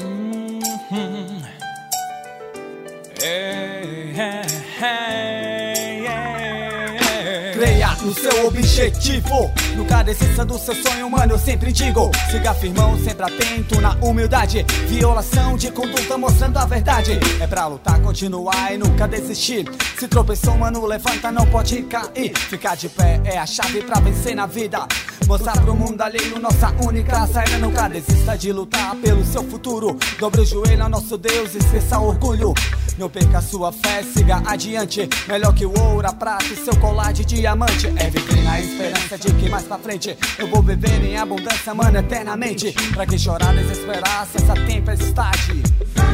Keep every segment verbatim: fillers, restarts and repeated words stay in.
Mm-hmm. Hey, hey, hey, hey. Creia no seu objetivo, nunca desista do seu sonho, mano, eu sempre digo. Siga firmão, sempre atento na humildade. Violação de conduta mostrando a verdade. É pra lutar, continuar e nunca desistir. Se tropeçou, mano, levanta, não pode cair. Ficar de pé é a chave pra vencer na vida. Mostrar pro mundo alheio nossa única saída. Nunca desista de lutar pelo seu futuro. Dobre o joelho ao nosso Deus, esqueça o orgulho. Não perca sua fé, siga adiante. Melhor que o ouro, a prata e seu colar de diamante. É viver na esperança de que mais pra frente eu vou viver em abundância, mano, eternamente. Pra que chorar, desesperar se essa tempestade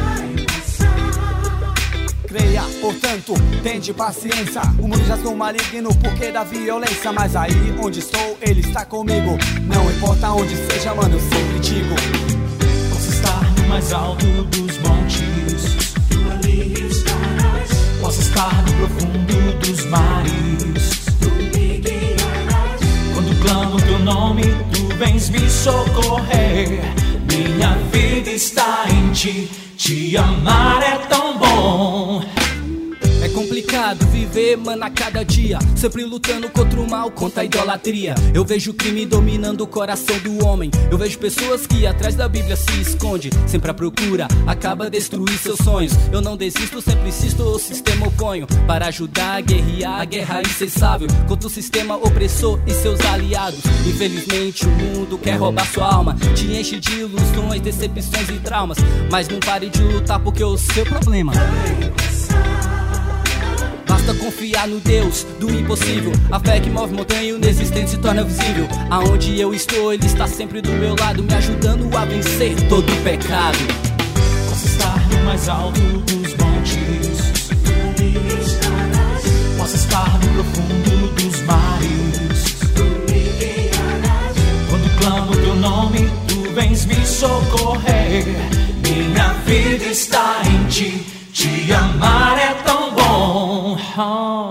creia, portanto, tende paciência. O mundo já sou maligno porque da violência. Mas aí onde estou, ele está comigo. Não importa onde seja, mano, eu sempre digo. Posso estar no mais alto dos montes, posso estar no profundo dos mares. Quando clamo teu nome, tu vens me socorrer. Minha vida está em ti, te amar é tão bom. É complicado viver, mano, a cada dia, sempre lutando contra o mal, contra a idolatria. Eu vejo o crime dominando o coração do homem. Eu vejo pessoas que atrás da Bíblia se esconde, sempre à procura, acaba a destruir seus sonhos. Eu não desisto, sempre insisto, o sistema oponho para ajudar a guerrear, a guerra incensável contra o sistema opressor e seus aliados. Infelizmente o mundo quer roubar sua alma, te enche de ilusões, decepções e traumas. Mas não pare de lutar porque o seu problema basta confiar no Deus do impossível. A fé que move montanha, o inexistente se torna visível. Aonde eu estou, Ele está sempre do meu lado, me ajudando a vencer todo o pecado. Posso estar no mais alto dos montes, posso estar no profundo dos mares. Quando clamo teu nome, tu vens me socorrer. Minha vida está em ti, te amar é tão bom. Oh.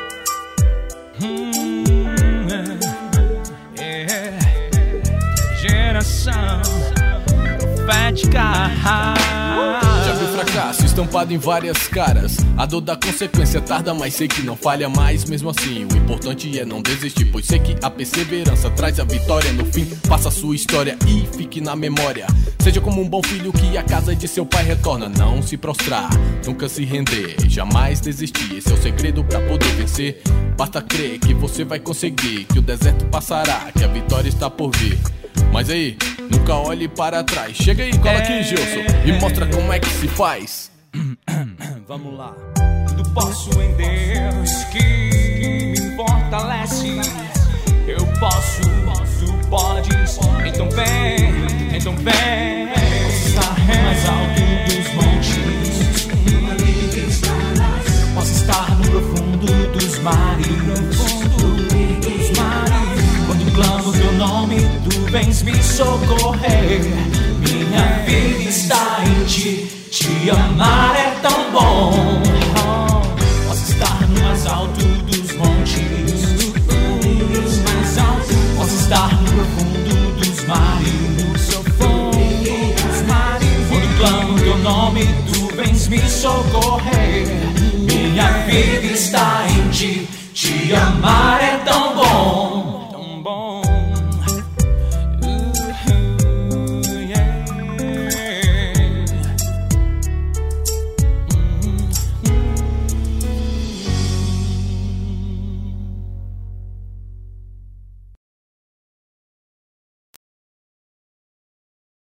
Hum, é, é. Geração profética. Já vi o fracasso estampado em várias caras. A dor da consequência tarda, mas sei que não falha mais. Mesmo assim, o importante é não desistir, pois sei que a perseverança traz a vitória. No fim, faça a sua história e fique na memória. Seja como um bom filho que a casa de seu pai retorna. Não se prostrar, nunca se render, jamais desistir. Esse é o segredo pra poder vencer. Basta crer que você vai conseguir, que o deserto passará, que a vitória está por vir. Mas aí, nunca olhe para trás. Chega aí, cola aqui, Gilson, e mostra como é que se faz. Vamos lá. Tudo posso em Deus que me fortalece. Eu posso, tu podes. Então vem, então vem. Posso estar no mais alto dos montes, posso estar no profundo dos mares. Quando clamo teu nome, tu vens me socorrer. Minha vida está em ti, te amar é tão bom. Oh, posso estar no mais alto dos montes, mais alto. Posso estar no profundo dos mares, profundo dos mares. Quando clamo teu nome, tu vens me socorrer. Minha vida está em ti, te amar é tão bom.